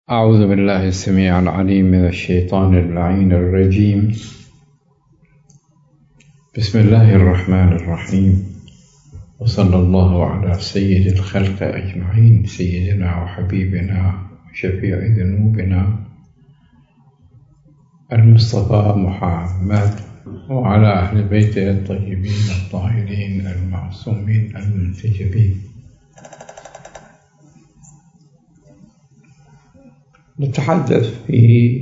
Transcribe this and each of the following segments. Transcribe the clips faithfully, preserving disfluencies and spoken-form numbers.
أعوذ بالله السميع العليم من الشيطان اللعين الرجيم. بسم الله الرحمن الرحيم، وصلى الله على سيد الخلق أجمعين، سيدنا وحبيبنا وشفيع ذنوبنا المصطفى محمد وعلى أهل بيته الطيبين الطاهرين المعصومين المنتجبين. نتحدث في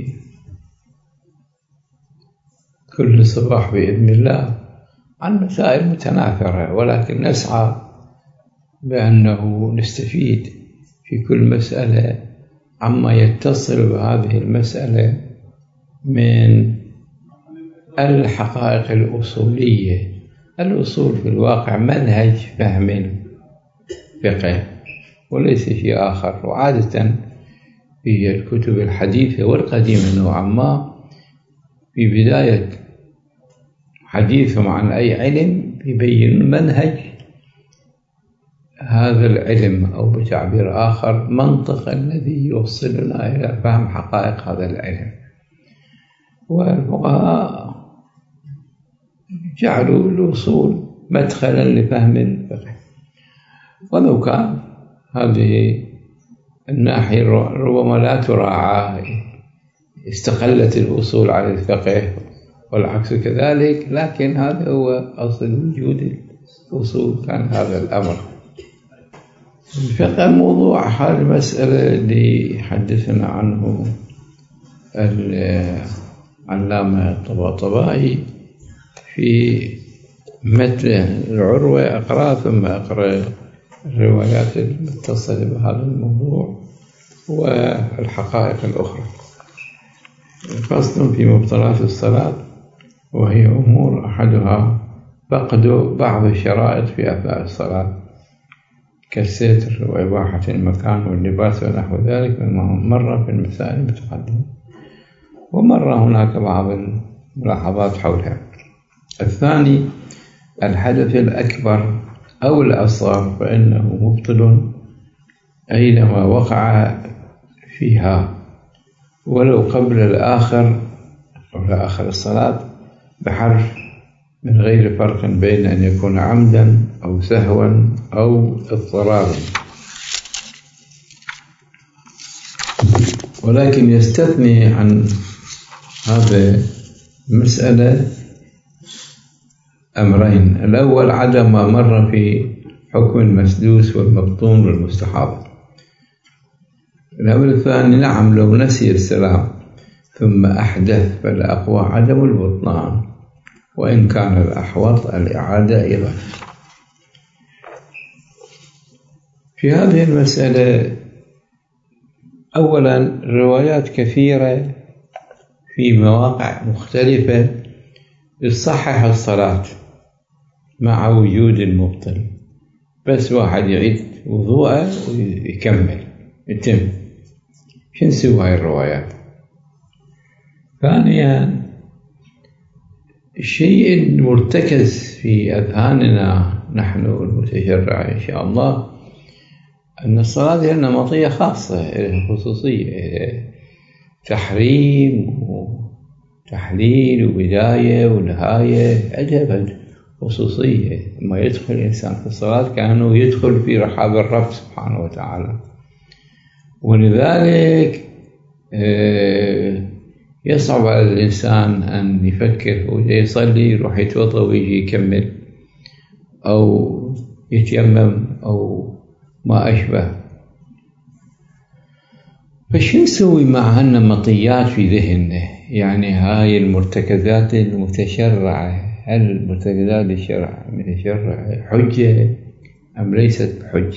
كل صباح بإذن الله عن مسائل متناثرة، ولكن نسعى بأنه نستفيد في كل مسألة عما يتصل بهذه المسألة من الحقائق الأصولية. الأصول في الواقع منهج فهم الفقه وليس شيء آخر، وعادة في الكتب الحديثة والقديمة نوعا ما في بداية حديثهم عن أي علم يبين منهج هذا العلم، أو بتعبير آخر منطق الذي يوصلنا إلى فهم حقائق هذا العلم. والفقهاء جعلوا الأصول مدخلا لفهم الفقه، ولو كان هذه الناحية ربما لا تراعى، استقلت الأصول على الفقه والعكس كذلك، لكن هذا هو أصل وجود الأصول، كان هذا الأمر. الفقه موضوع هذه المسألة اللي حدثنا عنه العلامة الطباطبائي في متن العروة. أقرأ ثم أقرأ الروايات المتصلة بهذا الموضوع والحقائق الأخرى. فصل في مبطلات الصلاة، وهي أمور أحدها فقد بعض الشرائط في أثناء الصلاة كالستر وإباحة المكان واللباس ونحو ذلك، مرة في المسائل المتقدمة، ومرة هناك بعض الملاحظات حولها. الثاني الحدث الأكبر أو الأصغر، فإنه مبطل أينما وقع فيها، ولو قبل الآخر قبل آخر الصلاة بحرف، من غير فرق بين أن يكون عمدا أو سهوا أو اضطرارا. ولكن يستثني عن هذه المسألة أمرين: الأول عدم ما مر في حكم المسدوس والمبطون والمستحاض. الأمر الثاني نعم لو نسي السلام ثم أحدث فالأقوى عدم البطلان، وإن كان الأحوط الإعادة أيضا. في هذه المسألة أولا روايات كثيرة في مواقع مختلفة تصحح الصلاة مع وجود المبطل، بس واحد يعيد وضوءه ويكمل يتم. شو نسوي هاي الروايات؟ ثانيا الشيء المرتكز في أذهاننا نحن المتشرع إن شاء الله أن الصلاة هي نمطية خاصة، خصوصية، تحريم وتحليل وبداية ونهاية، عندها خصوصية. ما يدخل الإنسان في الصلاة كأنه يدخل في رحاب الرب سبحانه وتعالى، ولذلك يصعب على الإنسان أن يفكر ويصلي يروح يتوضأ ويجي يكمل أو يتيمم أو ما أشبه. فشو نسوي مع هالنمطيات في ذهننا؟ يعني هاي المرتكزات المتشرعة، هل المرتكزات الشرع المتشرعة حجة أم ليست بحجة؟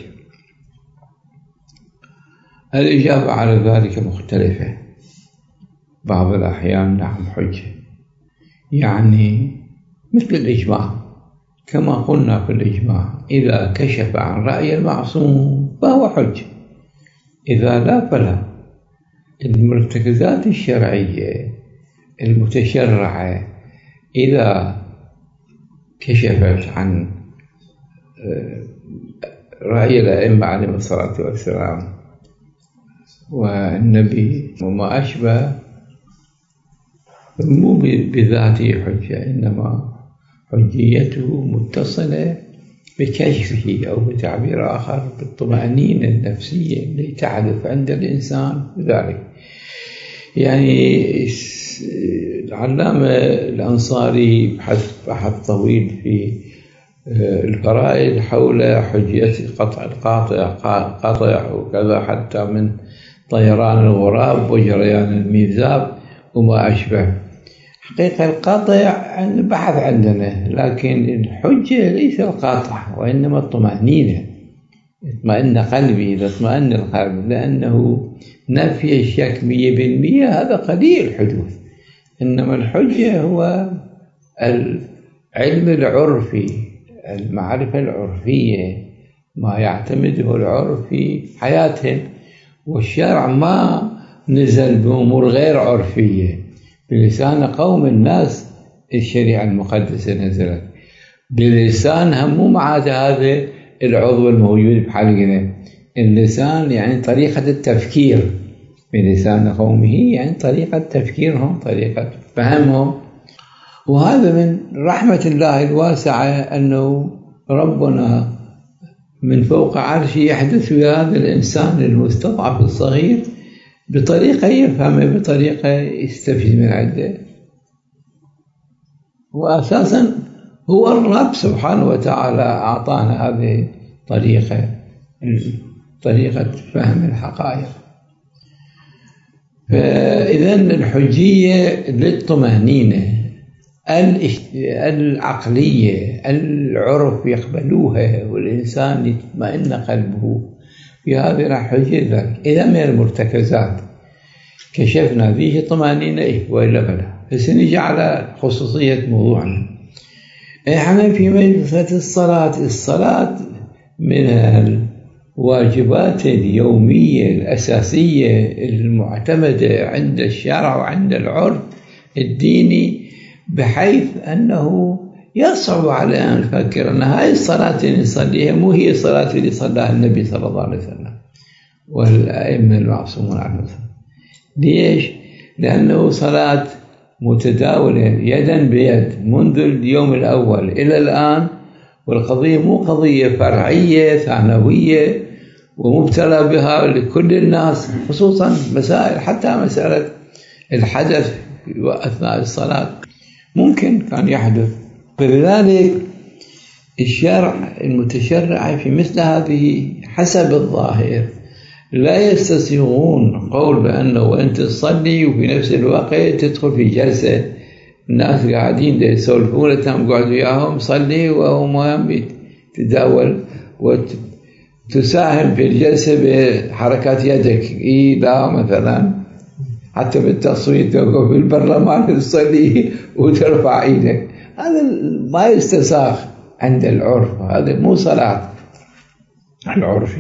الإجابة على ذلك مختلفة. بعض الأحيان نعم حجة، يعني مثل الإجماع، كما قلنا في الإجماع إذا كشف عن رأي المعصوم فهو حجة، إذا لا فلا. المرتكزات الشرعية المتشرعة إذا كشفت عن رأي الأئمة عليهم الصلاة والسلام والنبي وما أشبه مو بذاته حجة، إنما حجيته متصلة بكشفه، أو بتعبير آخر بالطمأنينة النفسية التي تحدث عند الإنسان ذلك. يعني العلامة الأنصاري بحث بحث طويل في الفرائد حول حجية قطع القاطع قطع وكذا، حتى من طيران الغراب وجريان الميزاب وما أشبه. حقيقة القاطع بحث عندنا، لكن الحجة ليس القاطع وإنما الطمأنينة. اطمئن قلبي إذا اطمئن القلب، لأنه نفي الشك مية بالمية هذا قليل الحدوث، إنما الحجة هو العلم العرفي، المعرفة العرفية، ما يعتمده العرف في حياتهم. والشرع ما نزل بأمور غير عرفية، بلسان قوم الناس الشريعة المقدسة نزلت، بلسانهم مو مع هذا العضو الموجود بحلقنا. اللسان يعني طريقة التفكير، بلسان قومه يعني طريقة تفكيرهم، طريقة فهمهم. وهذا من رحمة الله الواسعة أنه ربنا من فوق عرشه يحدث بهذا الإنسان المستضعف الصغير بطريقة يفهمه، بطريقة يستفيد من عنده. وأساسا هو الرب سبحانه وتعالى أعطانا هذه الطريقة، طريقة فهم الحقائق. فإذا الحجية للطمأنينة العقلية، العرف يقبلوها والإنسان يطمئن قلبه في هذه الحجية. إذا من المرتكزات كشفنا فيه طمأنينة إيه وإلا بلا. فسنجي على خصوصية موضوعنا. إحنا في مجلسة الصلاة. الصلاة من الواجبات اليومية الأساسية المعتمدة عند الشرع وعند العرف الديني، بحيث أنه يصعب على أن نفكر أن هاي الصلاة اللي نصليها مو هي الصلاة اللي صلاها النبي صلى الله عليه وسلم والأئمة المعصومون عنه. ليش؟ لأنه صلاة متداولة يدا بيد منذ اليوم الأول إلى الآن، والقضية مو قضية فرعية ثانوية ومبتلى بها لكل الناس، خصوصا مسائل حتى مسألة الحدث أثناء الصلاة ممكن كان يحدث. فلذلك الشرع المتشرع في مثل هذه حسب الظاهر لا يستسيغون قول بأنه وأنت تصلي وفي نفس الوقت تدخل في جلسة الناس قاعدين يسولفون تم قاعد وياهم صلي وهم يتداول وتساهم في الجلسة بحركات يدك إيه لا مثلا حتى بالتصويت توقف بالبرلمان تصلي وترفع ايدك. هذا ما يستساغ عند العرف، هذا مو صلاة العرفي.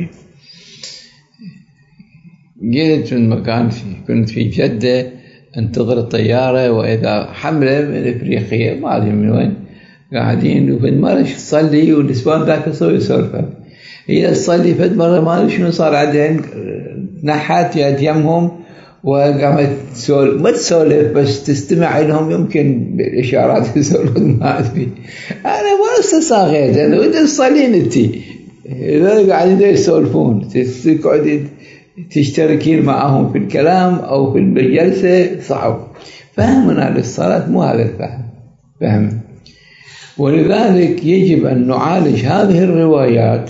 جيت من مكان في كنت في جدة انتظر الطيارة، وإذا حملة من إفريقيا ما أدري من وين قاعدين وفد مرة تصلي والنسوان ذاك يسوي سولفة. هي تصلي فد مرة ما أدري شنو صار عندهم، نحات يد يمهم وقامت تسولف، ما تسولف بس تستمع لهم يمكن بالإشارات يسولفون ما أدري. أنا ما استساغيت أنا وأنت تصلين أنتي إذا قاعدين يسولفون تقعدين تشتركين معهم في الكلام أو في الجلسة صعب. فهمنا للصلاة مو هذا الفهم فهم. ولذلك يجب أن نعالج هذه الروايات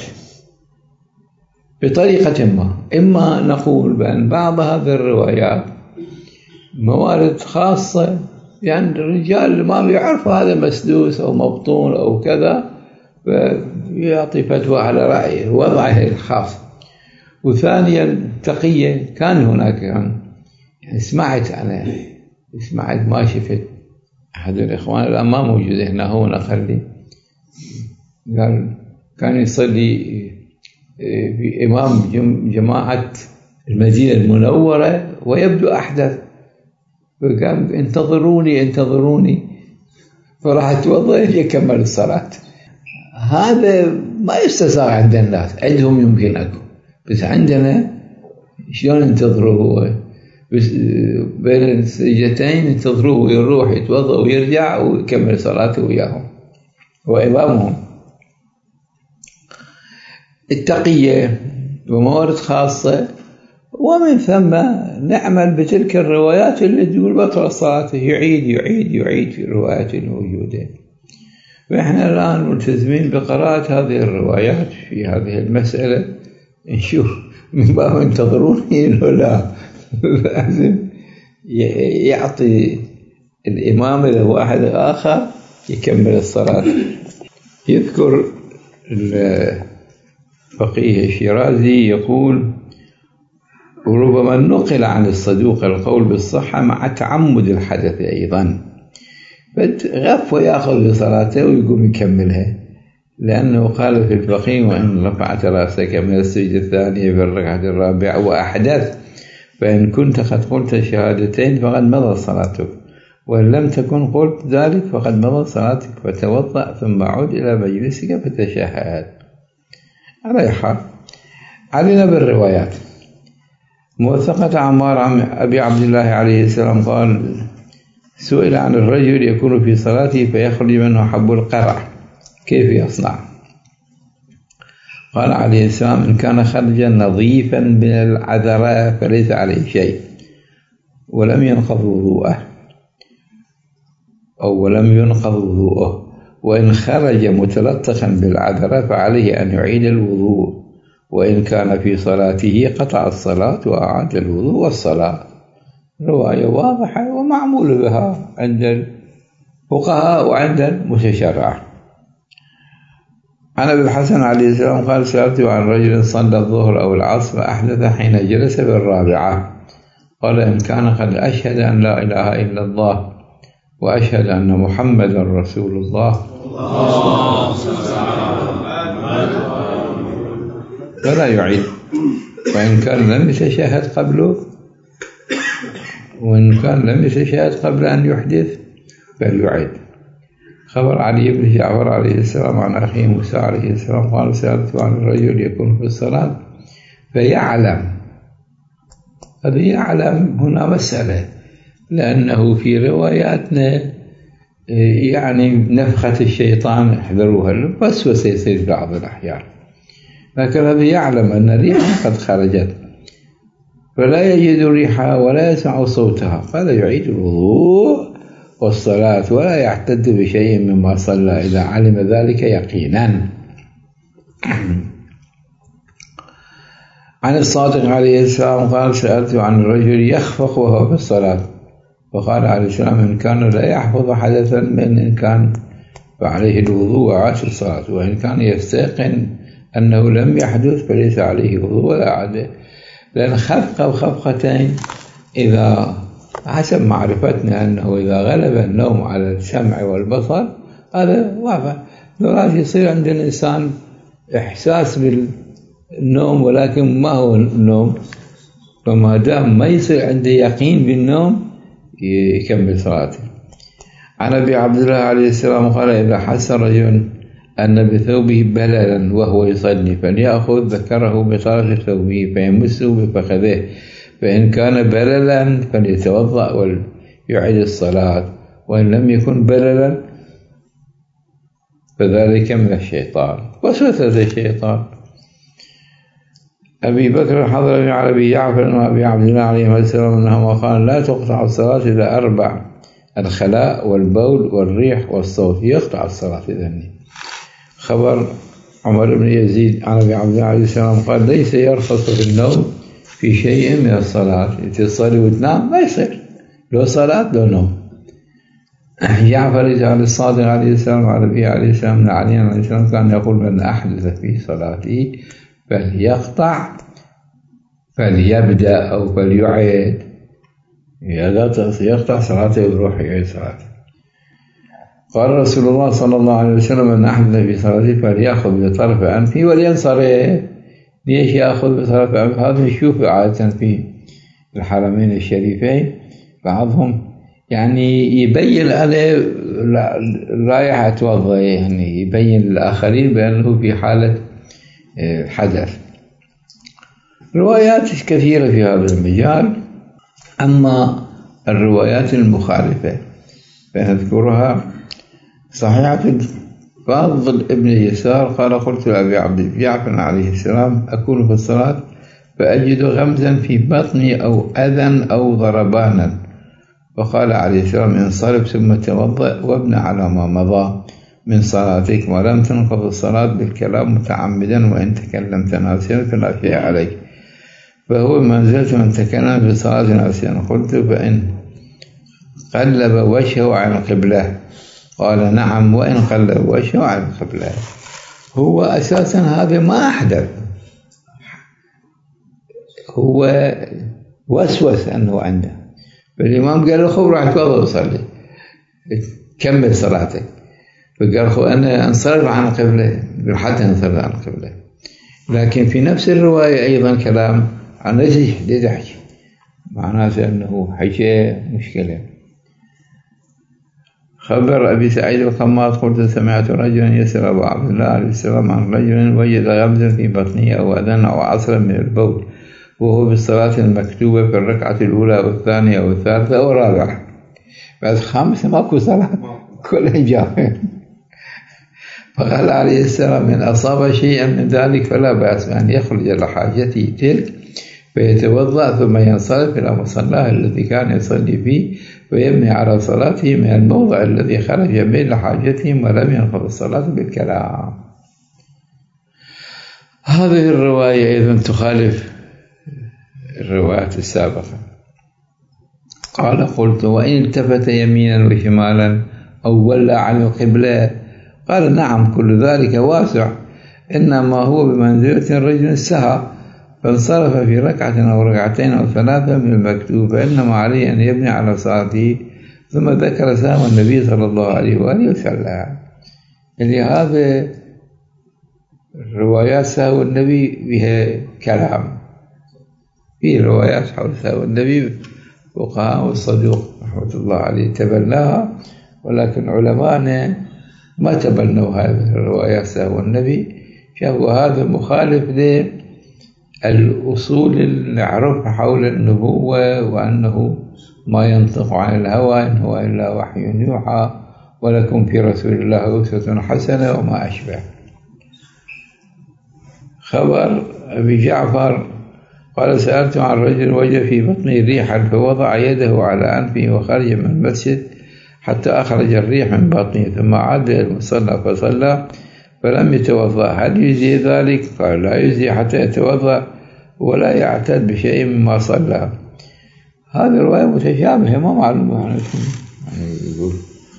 بطريقة ما. إما نقول بأن بعض هذه الروايات موارد خاصة، يعني الرجال ما بيعرفوا هذا مسدوس أو مبطون أو كذا فيعطي فتوى على رأيه وضعه الخاص. وثانيا تقية، كان هناك يعني سمعت أنا سمعت ما شفت أحد الإخوان الآن ما موجود هنا، هو نقل لي قال كان يصلي في إمام جماعة المدينة المنورة ويبدو أحدث، فقال انتظروني انتظروني فراح اتوضأ يكمل الصلاة. هذا ما يستساغ عند الناس، عندهم يمكن أكو، بس عندنا شلون ينتظره هو بين السجدتين؟ ينتظروه ويروح يتوضأ ويرجع ويكمل صلاته وياهم وإمامهم. التقية وموارد خاصة، ومن ثم نعمل بتلك الروايات اللي تقول بطل صلاته، يعيد يعيد يعيد في الروايات الموجودة. وإحنا الآن ملتزمين بقراءة هذه الروايات في هذه المسألة، نشوف من باب ينتظروني ولا لازم يعطي الإمام لواحد آخر يكمل الصلاة. يذكر الفقيه الشيرازي يقول: وربما نقل عن الصدوق القول بالصحة مع تعمد الحدث أيضا، فغف ويأخذ بصلاته ويقوم يكملها، لأنه قال في الفقيه: وإن رفعت رأسك من السجدة الثانية في الركعة الرابعة وأحدث فإن كنت قد قلت الشهادتين فقد مضت صلاتك، وإن لم تكن قلت ذلك فقد مضت صلاتك، فتوضأ ثم عد إلى مجلسك فتشهد. على حال علينا بالروايات. موثقة عمار عن أبي عبد الله عليه السلام قال: سئل عن الرجل يكون في صلاته فيخرج منه حب القرع كيف يصنع؟ قال عليه السلام: إن كان خرجا نظيفا من العذراء فليس عليه شيء ولم ينقض وضوءه أو ولم ينقض وضوءه، وإن خرج متلطخا بالعذراء فعليه أن يعيد الوضوء، وإن كان في صلاته قطع الصلاة وأعاد الوضوء والصلاة. رواية واضحة ومعمول بها عند الفقهاء وعند المتشرع. عن أبي الحسن عليه السلام قال: سألت عن رجل صلى الظهر أو العصر أحدث حين جلس بالرابعة، قال: إن كان قد أشهد أن لا إله إلا الله وأشهد أن محمدا رسول الله فلا يعيد، وإن كان لم يتشهد قبله وإن كان لم يتشهد قبل أن يحدث فليعيد. خبر علي بن جعفر عليه السلام عن أخيه موسى عليه السلام قال: سألت عن الرجل يكون في الصلاة فيعلم. هذا يعلم هنا مسألة، لأنه في رواياتنا يعني نفخة الشيطان احذروها، الوسوسة يصير بعض الأحيان، لكن هذا يعلم أن ريحا قد خرجت فلا يجد ريحها ولا يسمع صوتها، فلا يعيد الوضوء والصلاة ولا يعتد بشيء مما صلى إذا علم ذلك يقينا. عن الصادق عليه السلام قال: سألت عن الرجل يخفق وهو في الصلاة، فقال عليه السلام: إن كان لا يحفظ حدثا من إن كان فعليه الوضوء وعاش الصلاة، وإن كان يستيقن أنه لم يحدث فليس عليه وضوء ولا عادة. لأن خفقة وخفقتين إذا حسب معرفتنا أنه إذا غلب النوم على السمع والبصر هذا واضح، لازم يصير عند الإنسان إحساس بالنوم ولكن ما هو النوم، فما دام ما يصير عنده يقين بالنوم يكمل صلاته. عن أبي عبد الله عليه السلام قال: إذا حس رجل أن بثوبه بللا وهو يصلي فليأخذ ذكره بطرف ثوبه فيمسه بفخذه، فإن كان بللا فليتوضأ ويعيد الصلاة، وإن لم يكن بللا فذلك من الشيطان وسوسة الشيطان. أبي بكر الحضرمي على أبي جعفر وأبي عبد الله عليه السلام أنهما قال: لا تقطع الصلاة إذا أربع: الخلاء والبول والريح والصوت، يقطع الصلاة إذن. خبر عمر بن يزيد عن أبي عبد الله عليه السلام قال: ليس يرخص في النوم في شيء من الصلاة، تصلي وتنام ما يصير، لو صلاة لو نوم. جعفر عن الصادق عليه السلام على أبي عليه السلام علي عليه السلام كان يقول: من أحدث في صلاته فليقطع فليبدأ أو فليعيد، يقطع صلاته ويروح يعيد صلاته. قال رسول الله صلى الله عليه وسلم: من أحدث في صلاته فليأخذ بطرف أنفه ولينصرف. ليش يأخذ بطرف أنفه؟ هذا نشوف عادة في الحرمين الشريفين بعضهم يعني يبين عليه رايح أتوضأ، يعني يبين للآخرين بأنه في حالة حدث. روايات كثيرة في هذا المجال. أما الروايات المخالفة فنذكرها. صحيحة فاضل ابن يسار قال قلت لأبي عبد جعفر عليه السلام أكون في الصلاة فأجد غمزا في بطني أو أذى أو ضربانا، فقال عليه السلام انصرف ثم توضأ وابن على ما مضى من صلاتك ولم تنقض الصلاة بالكلام متعمدا، وإن تكلمت ناسيا فلا شيء عليك، فهو منزلة من تكلم في صلاة ناسيا. قلت فإن قلب وجهه عن القبلة؟ قال نعم وإن قلب وجهه عن القبلة. هو أساسا هذا ما أحدث، هو وسوس أنه عنده، فالإمام قال له خو راح توضأ وصلي كمل صلاتك، فقال خو أنا انصرف عن القبلة حتى انصرف عن القبلة. لكن في نفس الرواية أيضا كلام عن لدحش، معناته أنه حكى مشكلة. خبر أبي سعيد القماط قلت سمعت رجلا يسأل أبو عبد الله عليه السلام عن رجل وجد غمزا في بطنه أو أذى أو عصرا من البول وهو بالصلاة المكتوبة في الركعة الأولى والثانية والثالثة والرابعة، بعد خامسة ماكو صلاة كلها جاهل. فقال عليه السلام إن أصاب شيئا من ذلك فلا بأس أن يخرج لحاجته تلك فيتوضأ ثم ينصرف إلى مصلاه الذي كان يصلي فيه ويبني على صلاته من الموضع الذي خرج به لحاجتهم ولم ينقض الصلاة بالكلام. هذه الرواية أيضا تخالف الروايات السابقة. قال قلت وإن التفت يمينا وشمالا أو ولى عن القبلة؟ قال نعم كل ذلك واسع، إنما هو بمنزلة الرجل السهى فانصرف في ركعة أو ركعتين أو ثلاثة من المكتوب فإنما عليه أن يبني على صلاته. ثم ذكر سهم النبي صلى الله عليه وآله وسلم. اللي هذا الروايات سهو النبي بها كلام، في روايات حول سهو النبي فقهاء والصدوق رحمة الله عليه تبناها، ولكن علماءنا ما تبنوا هذه الروايات سهو النبي، شافوا هذا مخالف للأصول اللي نعرفها حول النبوة، وأنه ما ينطق عن الهوى إن هو إلا وحي يوحى ولكم في رسول الله أسوة حسنة وما أشبه. خبر أبي جعفر قال سألت عن رجل وجد في بطنه ريحا فوضع يده على أنفه وخرج من المسجد حتى أخرج الريح من بطنه ثم عاد إلى المصلى فصلى فلم يتوضأ، هل يجزي ذلك؟ قال لا يجزي حتى يتوضأ ولا يعتد بشيء مما صلى. هذه الرواية متشابهة ما معلومة عنكم، يعني يقول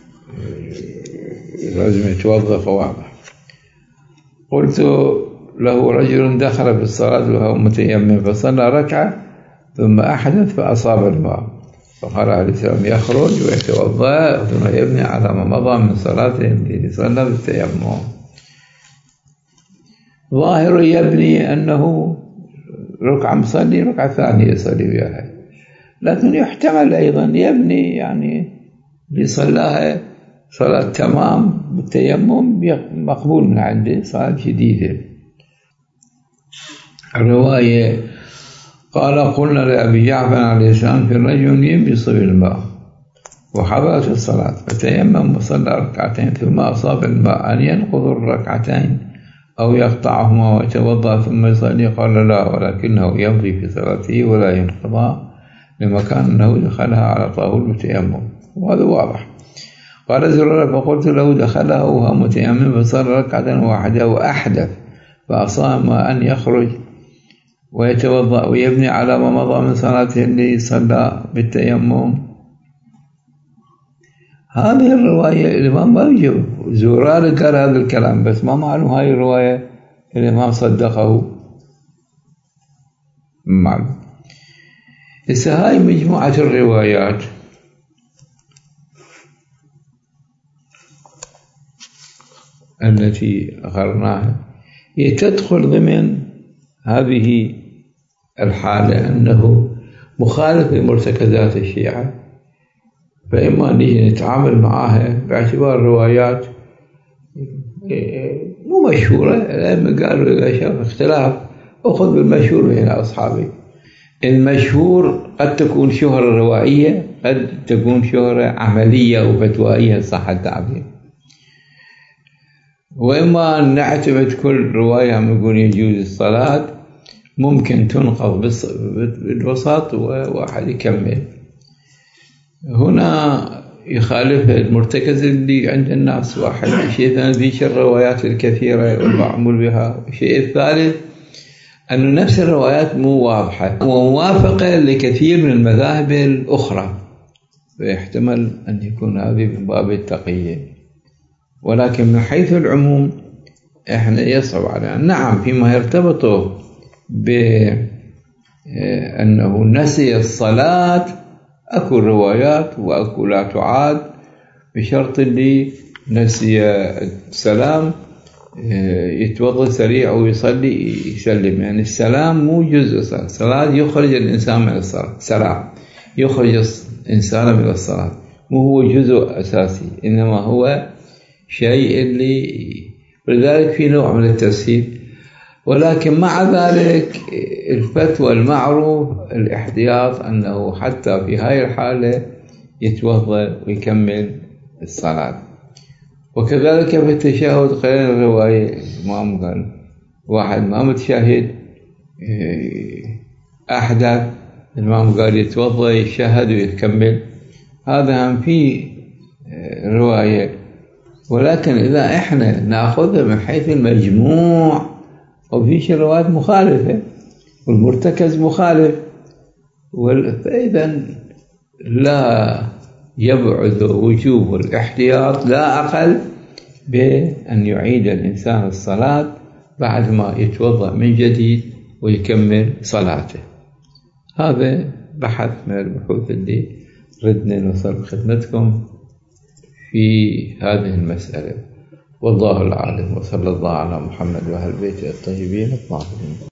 لازم يتوضأ فواضح. قلت له رجل دخل في الصلاة وهو متيمم فصلى ركعة ثم أحدث فأصاب الماء، فقال عليه السلام يخرج ويتوضأ ثم يبني على ما مضى من صلاته التي صلى بالتيمم. ظاهر يبني أنه ركعة مصلي ركعة ثانية يصلي وياها، لكن يحتمل أيضا يبني يعني لصلاها صلاة تمام بالتيمم مقبول من عنده صلاة جديدة. الرواية قال قلنا لأبي جعفر عليه السلام في الرجل ينبص بالماء وحضرت الصلاة فتيمم وصلى ركعتين ثم أصاب الماء أن ينقض الركعتين أو يقطعهما ويتوضأ ثم يصلي؟ قال لا، ولكنه يمضي في صلاته ولا ينقضها لمكان أنه دخلها على طهور التيمم، وهذا واضح. قال زرارة فقلت له دخلها وهو متيمم فصلى ركعة واحدة وأحدث فأصاب أن يخرج ويتوضأ ويبني على ما مضى من صلاته اللي صلى بالتيمم. هذه الرواية الإمام ما يجب، زرارة قال هذا الكلام بس ما معلوم هاي الرواية الإمام صدقه معلوم. إذا هاي مجموعة الروايات التي أخرناها هي تدخل ضمن هذه الحالة أنه مخالف لمرتكزات الشيعة، فإما نيجي نتعامل معها باعتبار روايات مو مشهورة، لما قالوا إذا شاف اختلاف أخذ بالمشهور بين أصحابك. المشهور قد تكون شهرة روائية، قد تكون شهرة عملية وفتوائية صح التعبير. وإما نعتمد كل رواية نقول يجوز الصلاة، ممكن تنقض بالوسط وواحد يكمل. هنا يخالف المرتكز اللي عند الناس. واحد شيء ثاني ذيك الروايات الكثيرة والمعمول بها. الشيء الثالث أن نفس الروايات مو واضحة وموافقة لكثير من المذاهب الأخرى، فيحتمل أن يكون هذه من باب التقية. ولكن من حيث العموم إحنا يصعب علينا. نعم فيما يرتبط بأنه نسي الصلاة أكو روايات وأكو لا تعاد، بشرط اللي نسي السلام يتوضأ سريع ويصلي يسلم. يعني السلام مو جزء صلاة. الصلاة يخرج الإنسان من الصلاة، سلام يخرج الإنسان من الصلاة، مو هو جزء أساسي، إنما هو شيء اللي ولذلك في نوع من التسهيل. ولكن مع ذلك الفتوى المعروف الاحتياط أنه حتى في هاي الحالة يتوضأ ويكمل الصلاة. وكذلك في التشهد قرينا الرواية الإمام قال واحد ما متشهد أحدث، الإمام قال يتوضأ يشهد ويكمل، هذا هم في رواية. ولكن إذا إحنا نأخذها من حيث المجموع وفيش روايات مخالفة والمرتكز مخالف، فإذا لا يبعد وجوب الاحتياط لا أقل بأن يعيد الإنسان الصلاة بعد ما يتوضأ من جديد ويكمل صلاته. هذا بحث من البحوث اللي ردنا نوصل بخدمتكم في هذه المسألة. والله العالم، وصلى الله على محمد وأهل بيته الطيبين الطاهرين.